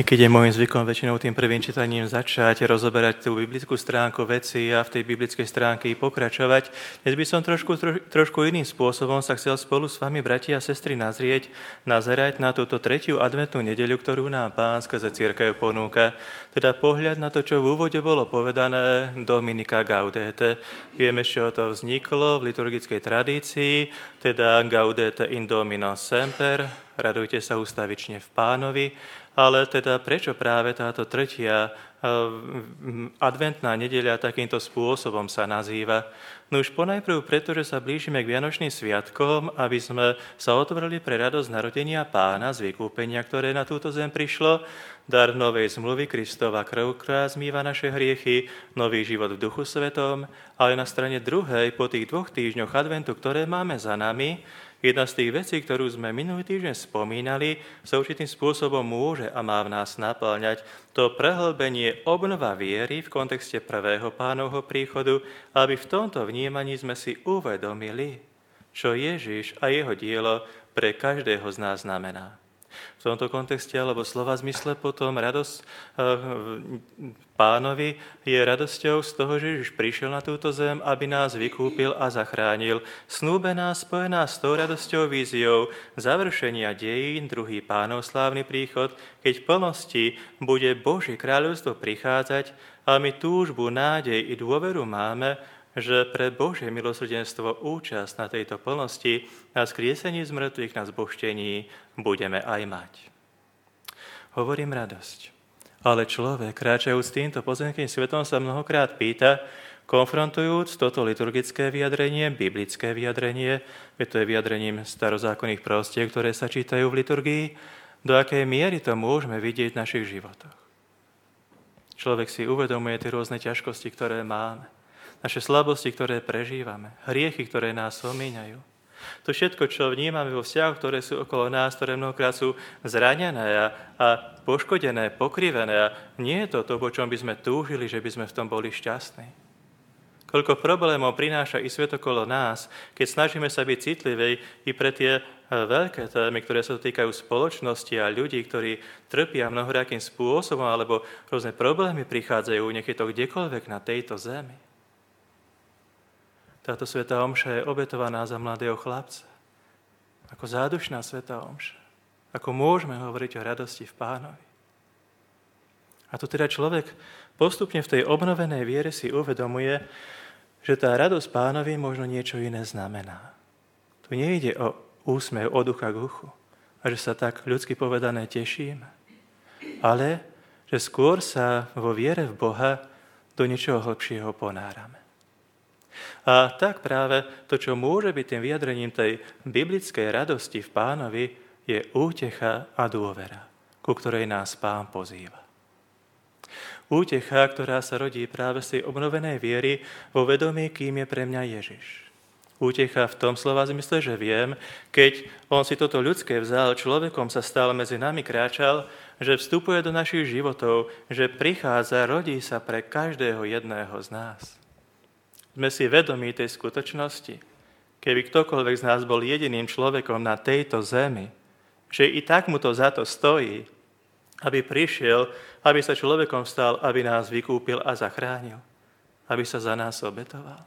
Keď je môjim zvykom väčšinou tým prvým čítaním začať rozoberať tú biblickú stránku veci a v tej biblickej stránke pokračovať, dnes by som trošku iným spôsobom sa chcel spolu s vami, bratia a sestry, nazerať na túto tretiu adventnú nedeľu, ktorú nám Pán skrze cirkev ponúka. Teda pohľad na to, čo v úvode bolo povedané Dominika Gaudete. Vieme, z čoho to vzniklo v liturgickej tradícii, teda Gaudete in Domino semper, radujte sa ustavične v Pánovi. Ale teda prečo práve táto tretia adventná nedeľa takýmto spôsobom sa nazýva? No už ponajprv preto, že sa blížime k Vianočným sviatkom, aby sme sa otvorili pre radosť narodenia Pána z vykúpenia, ktoré na túto zem prišlo, dar novej zmluvy, Kristova krv, ktorá zmýva naše hriechy, nový život v Duchu Svetom, ale na strane druhej, po tých 2 týždňoch adventu, ktoré máme za nami, jedna z tých vecí, ktorú sme minulý týždeň spomínali, sa určitým spôsobom môže a má v nás naplňať to prehlbenie obnova viery v kontexte prvého Pánovho príchodu, aby v tomto vnímaní sme si uvedomili, čo Ježiš a jeho dielo pre každého z nás znamená. V tomto kontexte, alebo slova zmysle potom radosť Pánovi je radosťou z toho, že Ježiš prišiel na túto zem, aby nás vykúpil a zachránil. Snúbená, spojená s tou radosťou, víziou završenia dejín, druhý Pánov slávny príchod, keď v plnosti bude Božie kráľovstvo prichádzať a my túžbu, nádej i dôveru máme, že pre Božie milosrdenstvo účasť na tejto plnosti a skriesení z mŕtvych na zbožtení budeme aj mať. Hovorím radosť, ale človek, kráčajúc týmto pozemským svetom, sa mnohokrát pýta, konfrontujúc toto liturgické vyjadrenie, biblické vyjadrenie, to je vyjadrením starozákonných prostiev, ktoré sa čítajú v liturgii, do akej miery to môžeme vidieť v našich životoch. Človek si uvedomuje tie rôzne ťažkosti, ktoré máme, naše slabosti, ktoré prežívame, hriechy, ktoré nás omíňajú. To všetko, čo vnímame vo vzťahoch, ktoré sú okolo nás, ktoré mnohokrát sú zranené a poškodené, pokrivené. A nie je to, po čom by sme túžili, že by sme v tom boli šťastní. Koľko problémov prináša i svet okolo nás, keď snažíme sa byť citlivej i pre tie veľké témy, ktoré sa týkajú spoločnosti a ľudí, ktorí trpia mnohorakým spôsobom, alebo rôzne problémy prichádzajú, nech je to kdekoľvek na tejto zemi. Táto svätá omša je obetovaná za mladého chlapca. Ako zádušná svätá omša. Ako môžeme hovoriť o radosti v Pánovi. A tu teda človek postupne v tej obnovenej viere si uvedomuje, že tá radosť Pánovi možno niečo iné znamená. Tu nejde o úsmev od ucha k uchu a že sa tak ľudsky povedané tešíme, ale že skôr sa vo viere v Boha do niečoho hlbšieho ponárame. A tak práve to, čo môže byť tým vyjadrením tej biblickej radosti v Pánovi, je útecha a dôvera, ku ktorej nás Pán pozýva. Útecha, ktorá sa rodí práve z tej obnovenej viery vo vedomí, kým je pre mňa Ježiš. Útecha v tom slova zmysle, že viem, keď on si toto ľudské vzal, človekom sa stal, medzi nami kráčal, že vstupuje do našich životov, že prichádza, rodí sa pre každého jedného z nás. Sme si vedomí tej skutočnosti, keby ktokoľvek z nás bol jediným človekom na tejto zemi, že i tak mu to za to stojí, aby prišiel, aby sa človekom stal, aby nás vykúpil a zachránil, aby sa za nás obetoval.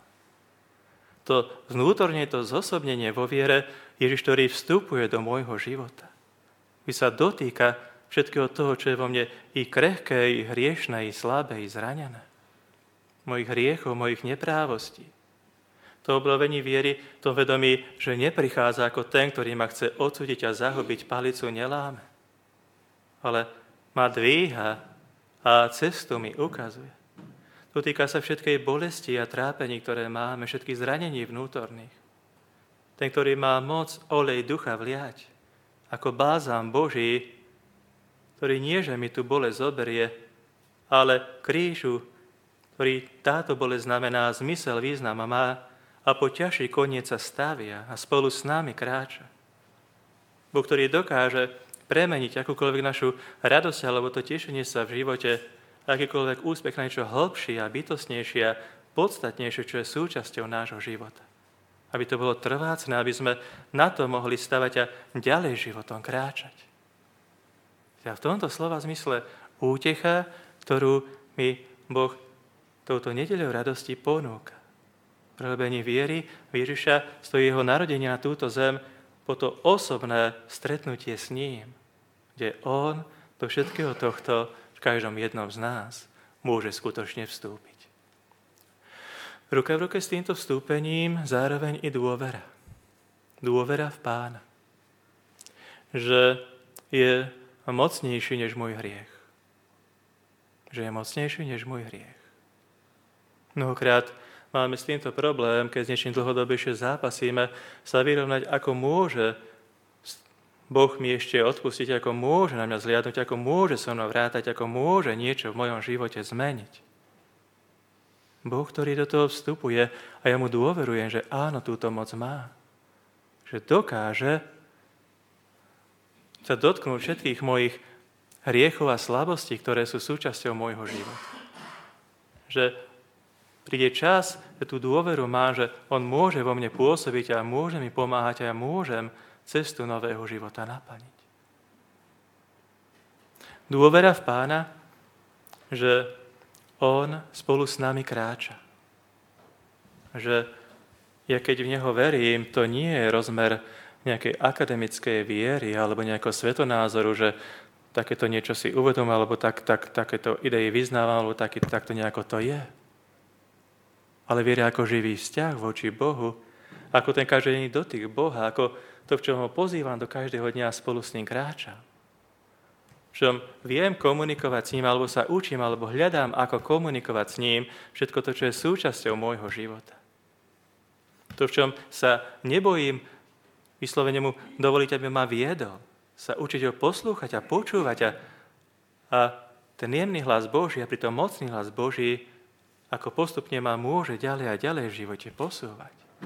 To vnútorne, to zosobnenie vo viere Ježiš, ktorý vstupuje do môjho života, by sa dotýka všetkého toho, čo je vo mne i krehké, i hriešné, i slabé, i zranené. Mojich hriechov, mojich neprávostí. To obnovenie viery, to vedomí, že neprichádza ako ten, ktorý ma chce odsúdiť a zahubiť, palicu neláme. Ale ma dvíha a cestu mi ukazuje. Dotýka sa všetkej bolesti a trápení, ktoré máme, všetkých zranení vnútorných. Ten, ktorý má moc olej ducha vliať, ako bálzam Boží, ktorý nie, že mi tu bolesť zoberie, ale krížu, ktorý táto bolesť znamená zmysel, význam a má a po ťažší koniec sa stavia a spolu s nami kráča. Boh, ktorý dokáže premeniť akúkoľvek našu radosť alebo to tešenie sa v živote, akýkoľvek úspech na niečo hlbšie a bytostnejšie a podstatnejšie, čo je súčasťou nášho života. Aby to bolo trvácne, aby sme na to mohli stavať a ďalej životom kráčať. A v tomto slova zmysle útecha, ktorú mi Boh touto nedeľou radosti ponúka. Prehlbenie viery v Ježiša stojí jeho narodenia na túto zem po to osobné stretnutie s ním, kde on do všetkého tohto v každom jednom z nás môže skutočne vstúpiť. Ruka v ruke s týmto vstúpením zároveň i dôvera. Dôvera v Pána. Že je mocnejší než môj hriech. Že je mocnejší než môj hriech. Mnohokrát máme s týmto problém, keď s niečím dlhodobejšie zápasíme, sa vyrovnať, ako môže Boh mi ešte odpustiť, ako môže na mňa zliadnuť, ako môže so mnou vrátať, ako môže niečo v mojom živote zmeniť. Boh, ktorý do toho vstupuje a ja mu dôverujem, že áno, túto moc má. Že dokáže sa dotknúť všetkých mojich hriechov a slabostí, ktoré sú súčasťou môjho života. Že príde čas, že tú dôveru má, že on môže vo mne pôsobiť a môže mi pomáhať a ja môžem cestu nového života naplniť. Dôvera v Pána, že on spolu s nami kráča. Že ja keď v neho verím, to nie je rozmer nejakej akademickej viery alebo nejakého svetonázoru, že takéto niečo si uvedom, alebo takéto idei vyznávam, alebo takto nejako to je. Ale viera ako živý vzťah voči Bohu, ako ten každodenný dotyk Boha, ako to, v čom ho pozývam do každého dňa a spolu s ním kráčam. V čom viem komunikovať s ním, alebo sa učím, alebo hľadám, ako komunikovať s ním všetko to, čo je súčasťou môjho života. To, v čom sa nebojím vyslovene mu dovoliť, aby ma viedol. Sa učiť ho poslúchať a počúvať a ten jemný hlas Boží a pritom mocný hlas Boží, ako postupne ma môže ďalej a ďalej v živote posúvať.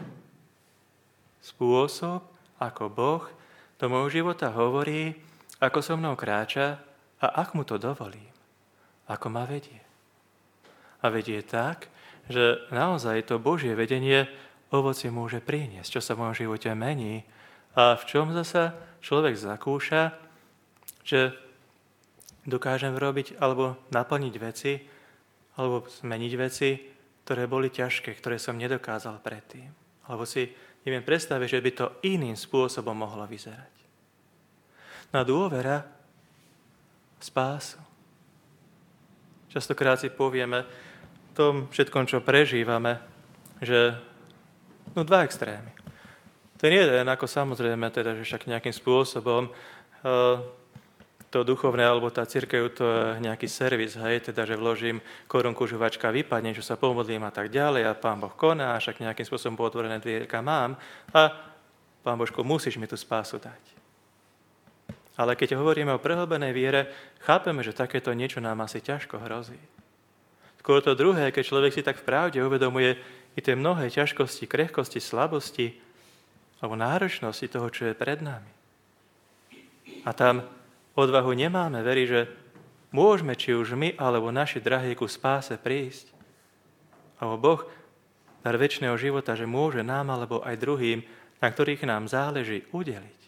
Spôsob, ako Boh do môjho života hovorí, ako so mnou kráča a ak mu to dovolím, ako ma vedie. A vedie tak, že naozaj to Božie vedenie ovocie môže priniesť, čo sa v mojom živote mení a v čom zasa človek zakúša, že dokážem robiť alebo naplniť veci, alebo zmeniť veci, ktoré boli ťažké, ktoré som nedokázal predtým. Alebo si neviem predstaviť, že by to iným spôsobom mohlo vyzerať. Na dôvera spásu. Častokrát si povieme v tom všetkom, čo prežívame, že dva extrémy. Ten jeden, ako samozrejme, teda, že však nejakým spôsobom to duchovné, alebo tá cirkev, to je nejaký servis, hej, teda, že vložím korunku, žuvačka vypadne, čo sa pomodlím a tak ďalej a Pán Boh koná, a však nejakým spôsobom otvorené dvierka mám a Pán Božko, musíš mi tú spásu dať. Ale keď hovoríme o prehlbenej viere, chápeme, že takéto niečo nám asi ťažko hrozí. Skôr to druhé, keď človek si tak v pravde uvedomuje i tie mnohé ťažkosti, krehkosti, slabosti alebo náročnosti toho, čo je pred nami. A tam odvahu nemáme, verí, že môžeme, či už my, alebo naši drahí ku spáse prísť. Alebo Boh, dar večného života, že môže nám, alebo aj druhým, na ktorých nám záleží, udeliť.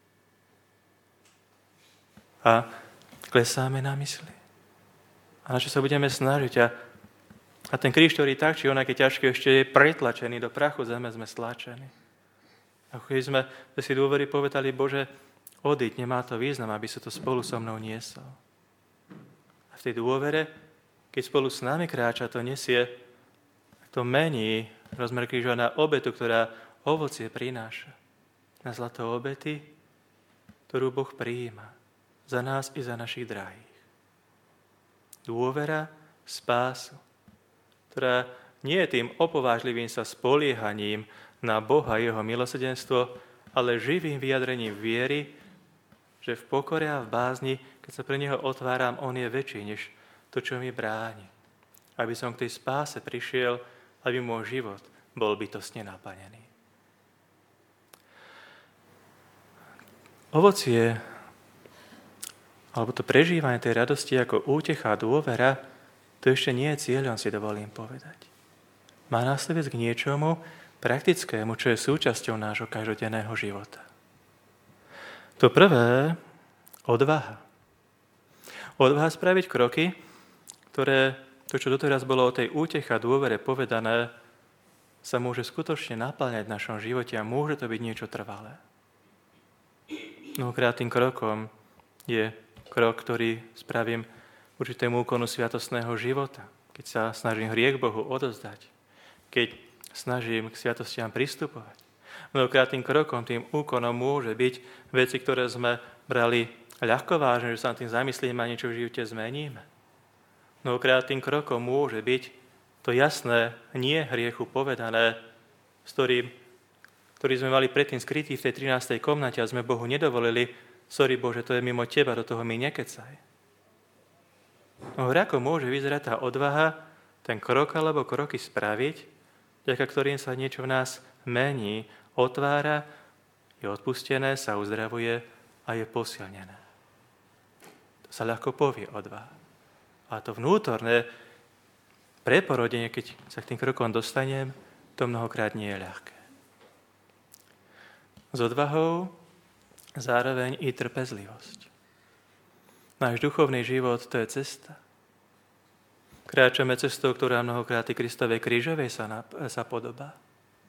A klesáme na mysli. A na čo sa budeme snažiť. A ten kríž, ktorý tak, či onak je ťažký, ešte je pretlačený do prachu zeme, sme stlačení. Ako keď sme si dôvery povedali, Bože, odíď, nemá to význam, aby sa to spolu so mnou niesol. A v tej dôvere, keď spolu s nami kráča, to nesie, to mení rozmer kríža na obetu, ktorá ovocie prináša. Na zlato obety, ktorú Boh prijíma za nás i za našich drahých. Dôvera, spásu, ktorá nie je tým opovážlivým sa spoliehaním na Boha, jeho milosrdenstvo, ale živým vyjadrením viery, že v pokore a v bázni, keď sa pre neho otváram, on je väčší než to, čo mi bráni. Aby som k tej spáse prišiel, aby môj život bol bytostne naplnený. Ovocie, alebo to prežívanie tej radosti ako útecha a dôvera, to ešte nie je cieľom, si dovolím povedať. Má nás to viesť k niečomu praktickému, čo je súčasťou nášho každodenného života. To prvé, odvaha. Odvaha spraviť kroky, ktoré, to čo doteraz bolo o tej úteche a dôvere povedané, sa môže skutočne napĺňať v našom živote a môže to byť niečo trvalé. Mnohokrát tým krokom je krok, ktorý spravím určitému úkonu sviatostného života, keď sa snažím hriech Bohu odozdať, keď snažím k sviatostiam pristupovať. Mnohokrát tým krokom, tým úkonom môže byť veci, ktoré sme brali ľahko vážne, že sa tým zamyslíme a niečo v živote zmeníme. Mnohokrát tým krokom môže byť to jasné nie hriechu povedané, ktorý sme mali predtým skrytý v tej 13. komnate a sme Bohu nedovolili, sorry Bože, to je mimo teba, do toho mi nekecaj. Ako môže vyzerať tá odvaha, ten krok alebo kroky spraviť, vďaka ktorým sa niečo v nás mení, otvára, je odpustené, sa uzdravuje a je posilnené. To sa ľahko povie odvaha. A to vnútorné preporodenie, keď sa k tým krokom dostanem, to mnohokrát nie je ľahké. S odvahou zároveň i trpezlivosť. Náš duchovný život, to je cesta. Kráčame cestou, ktorá mnohokrát i Kristovej krížovej sa podobá.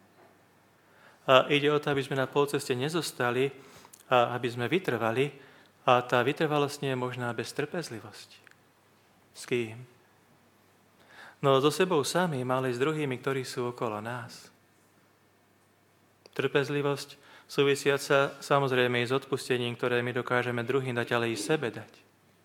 A ide o to, aby sme na polceste nezostali a aby sme vytrvali. A tá vytrvalosť nie je možná bez trpezlivosti. S kým? No so sebou samým, ale s druhými, ktorí sú okolo nás. Trpezlivosť súvisiaca samozrejme i s odpustením, ktoré my dokážeme druhým dať, ale i sebe dať.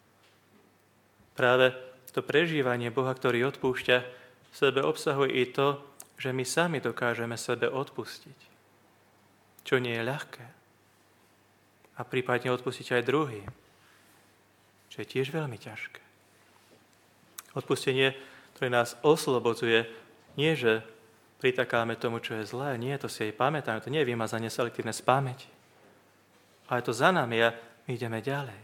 Práve to prežívanie Boha, ktorý odpúšťa, v sebe obsahuje i to, že my sami dokážeme sebe odpustiť. Čo nie je ľahké. A prípadne odpustiť aj druhým. Čo je tiež veľmi ťažké. Odpustenie, ktoré nás oslobodzuje, nie že pritakáme tomu, čo je zlé, nie, to si aj pamätáme, to nie je vymazanie selektívne z pamäti. Ale to za nami a my ideme ďalej.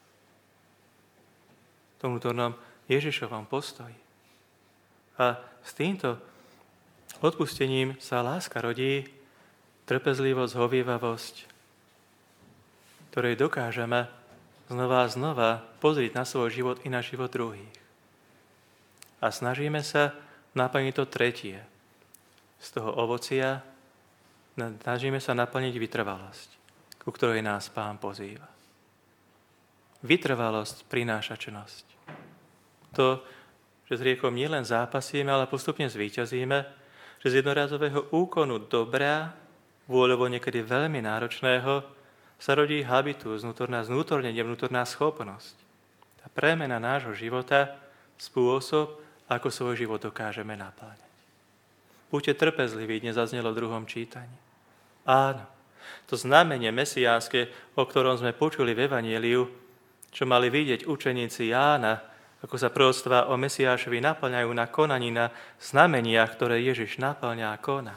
V tom vnútornom Ježišovom postoji. A s týmto odpustením sa láska rodí, trpezlivosť, hovívavosť, ktorej dokážeme znova a znova pozrieť na svoj život i na život druhých. A snažíme sa naplniť to tretie. Z toho ovocia snažíme sa naplniť vytrvalosť, ku ktorej nás Pán pozýva. Vytrvalosť prináša činnosť. To, že s hriechom nielen zápasíme, ale postupne zvíťazíme, že z jednorazového úkonu dobrá, vôľovo niekedy veľmi náročného, sa rodí habitus, znútornenie, vnútorná schopnosť. Tá premena nášho života, spôsob, ako svoj život dokážeme napĺňať. Buďte trpezliví, dnes zaznelo v druhom čítaní. Áno, to znamenie mesiánske, o ktorom sme počuli v Evanjeliu, čo mali vidieť učeníci Jána, ako sa proroctvá o Mesiášovi naplňajú na konaní, na znameniach, ktoré Ježiš naplňa a koná.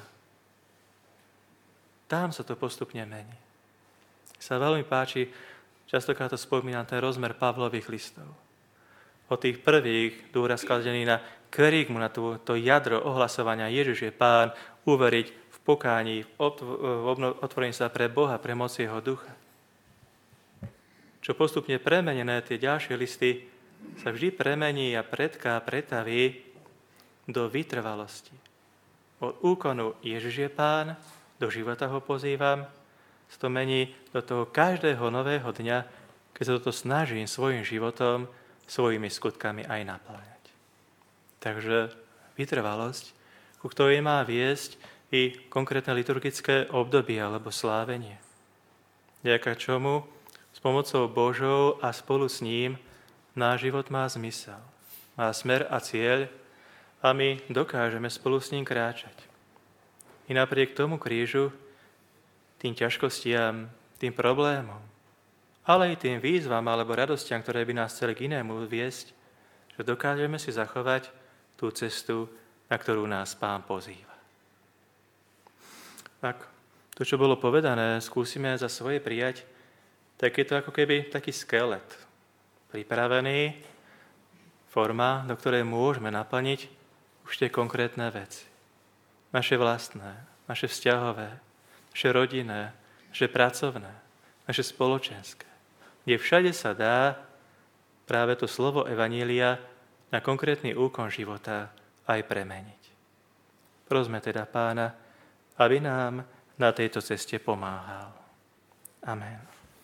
Tam sa to postupne mení. Sa veľmi páči, častokrát to spomínam, ten rozmer Pavlových listov. O tých prvých dôraz kladený na kerygmu, na to jadro ohlasovania Ježiš je Pán, uveriť v pokání, v otvorení sa pre Boha, pre moc Jeho ducha. Čo postupne premenené tie ďalšie listy sa vždy premení a pretaví do vytrvalosti. Od úkonu Ježiš je Pán, do života ho pozývam, sa to mení do toho každého nového dňa, keď sa toto snažím svojim životom, svojimi skutkami aj napĺňať. Takže vytrvalosť, ku ktorej má viesť i konkrétne liturgické obdobie alebo slávenie. Vďaka čomu s pomocou Božou a spolu s ním náš život má zmysel, má smer a cieľ a my dokážeme spolu s ním kráčať. I napriek tomu krížu, tým ťažkostiam, tým problémom, ale i tým výzvam alebo radostiam, ktoré by nás chceli k inému viesť, že dokážeme si zachovať tú cestu, na ktorú nás Pán pozýva. Tak to, čo bolo povedané, skúsime za svoje prijať, tak je to ako keby taký skelet, pripravený, forma, do ktorej môžeme naplniť už tie konkrétne veci. Naše vlastné, naše vzťahové, naše rodinné, naše pracovné, naše spoločenské. Kde všade sa dá práve to slovo evanília na konkrétny úkon života aj premeniť. Prosme teda Pána, aby nám na tejto ceste pomáhal. Amen.